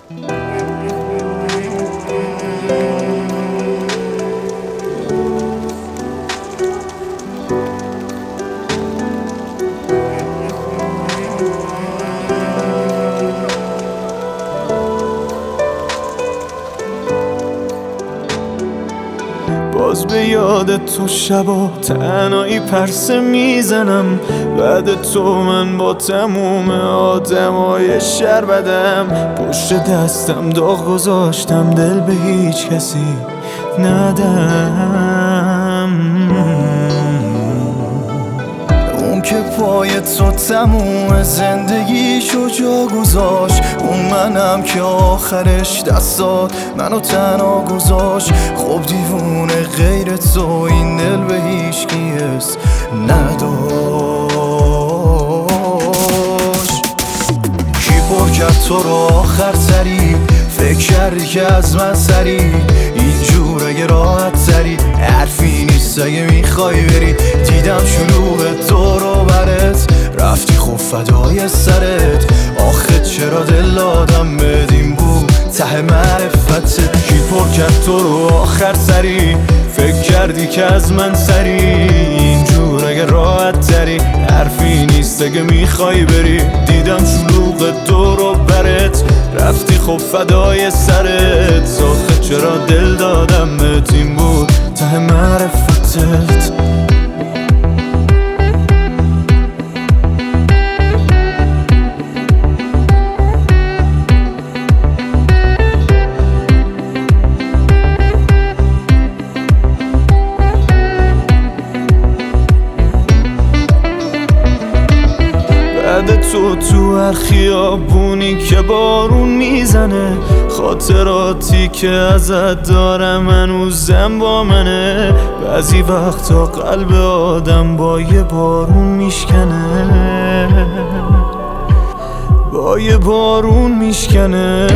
باز به یاد تو شبا تنهایی پرسه میزنم. بعد تو من با تموم آدمای شهر بدم. پشت دستم داغ گذاشتم، دل به هیچ کسی ندم. اون که پای تو تموم زندگیشو جا گذاشت، اون منم که آخرش دستات منو تنها گذاشت. خب دیوونه غیر تو این دل به هیچ کیس نداشت. کی پر کرد تو رو آخر سری؟ فکر کردی که از من سری اینجور اگه راحت تری؟ حرفی نیست اگه میخوای بری. دیدم شلوغ تو رو برت رفتی، خب فدای سرت. آخه چرا دل دادم بدیم بود ته معرفتت. کی پر کرد تو رو آخر سری؟ فکر کردی که از من سری اینجور اگه راحت تری؟ حرفی نیست اگه میخوای بری. دیدم شلوغ تو رو برت رفتی، خب فدای سرت. آخه چرا دل دادم بهتیم بود ته معرفتت. بعد تو هر خیابونی که بارون میزنه، خاطراتی که ازت دارم هنوزم با منه. بعضی وقتا قلب آدم با یه بارون میشکنه، با یه بارون میشکنه.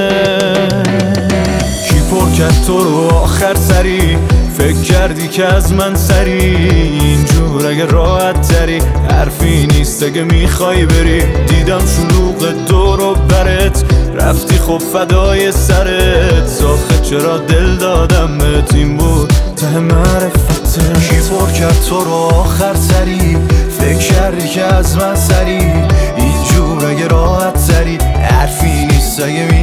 کی پر کرد تو رو آخر سری؟ فکر کردی که از من سری اینجور اگه راحت تری؟ حرفی نیست اگه میخوای بری. دیدم شلوغ تو رو برت رفتی، خب فدای سرت. آخه چرا دل دادم بهتیم بود ته معرفتت. کی پر کرد تو رو آخر سری؟ فکر کردی که از من سری اینجور اگه راحت تری؟ حرفی نیست اگه